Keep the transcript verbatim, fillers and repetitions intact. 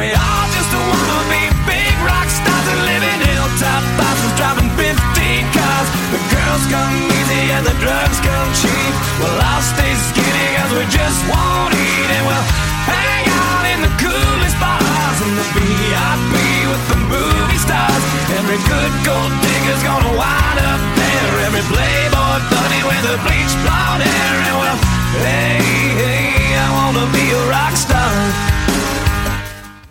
we all just wanna be big rock stars and live in hilltop houses, driving fifteen cars. The girls come easy and the drugs come cheap. Well, I'll stay skinny cause we just won't eat, and we'll hang out in the coolest bars in the V I P with the movie stars. Every good gold digger's gonna wind up there. Every playboy bunny with a bleached blonde hair. And well, hey, hey, I wanna be